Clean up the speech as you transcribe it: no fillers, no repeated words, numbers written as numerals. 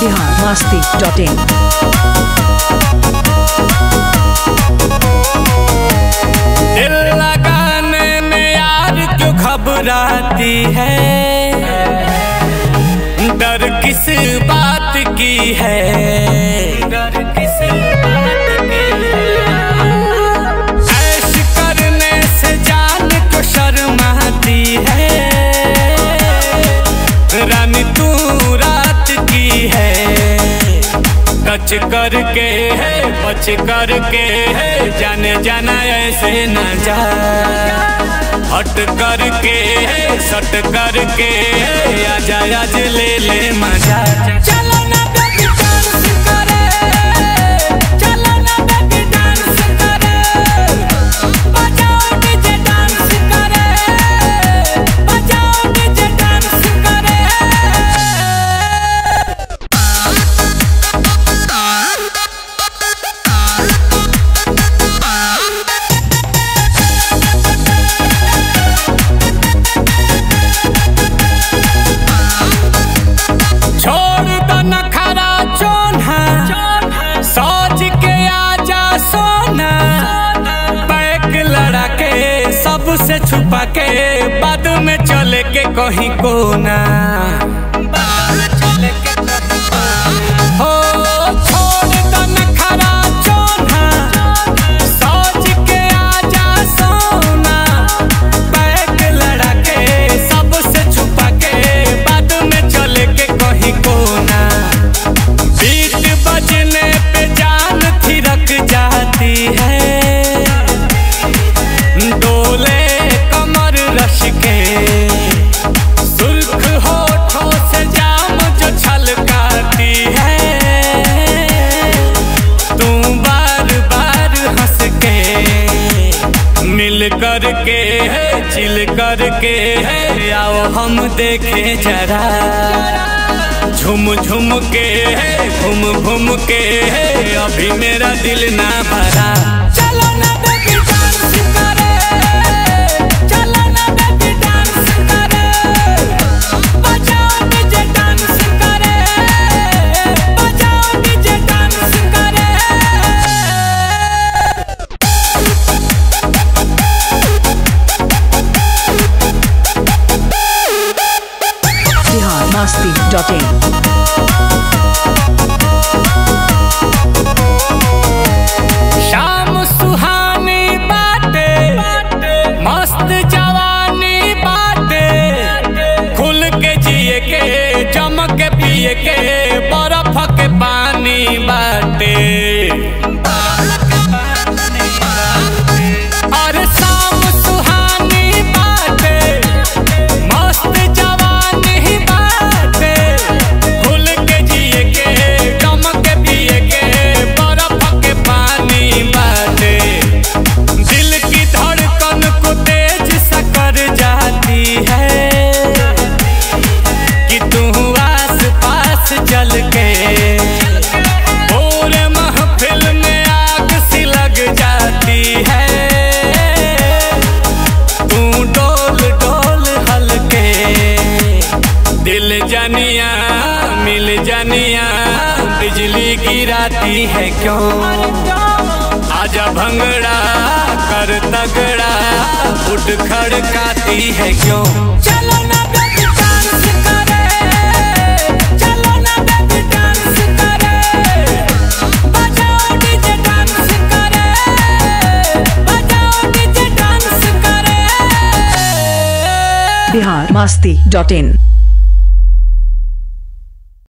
biharmasti.in। दिल लगाने में यार क्यों घबराती है, डर किस बात की है, डर किस बात की है। ऐश करने से जान को शर्माती है, रानी तू रात की है। टच करके है बच करके है, जाने जाना ऐसे न जा। हट करके है सट करके है, आजा आज ले ले मजा। चलो ना बेबी डांस करे, चलो ना बेबी डांस करे, बजाओ डीजे डांस करे, बजाओ डीजे डांस करे। छोड़ दो नखरा चोन्हा, सोच के आजा सोना। बैक लड़ा के सबसे छुपा के, बाद में चले के कहीं कोना। हो छोड़ दो नखरा चोन्हा, सोच के आजा सोना। बैक लड़ा के सबसे छुपा के, बाद में चले के कहीं कोना। बीट बजने पे जान थिरक जाती है, डोले कमर रश के। सुर्ख होठों से जाम जो छलकाती है, तू बार बार हंस के। मिल करके है चिल करके है, आओ हम देखे जरा। झुम झुम के है घूम घूम के है, अभी मेरा दिल ना भरा। चलो ना बेबी डांस करे, चलो ना बेबी डांस करे, बजाओ डीजे डांस करे, बजाओ डीजे डांस करे। biharmasti.in। शाम सुहानी बाटे, मस्त जवानी बाटे। खुल के जिए के जम के पिए के, बर्फ के पानी बाटे। और शाम सुहानी बाटे, मस्त जवानी बाटे। खुल के जिए के जम के पिए के, बर्फ के पानी बाटे। दिल की धड़कन को तेज सा कर जाती है, कि तू आस पास चल के। पूरे महफिल में आग सी लग जाती है, तू डोल डोल हल्के। दिल जानिया मिल जानिया, बिजली गिराती है क्यों। आजा भंगड़ा कर तगड़ा, उठ खड़काती है क्यों। चलो ना बेबी डांस करे, चलो ना बेबी डांस करे, बजाओ डीजे डांस करे, बजाओ डीजे डांस करे। biharmasti.in।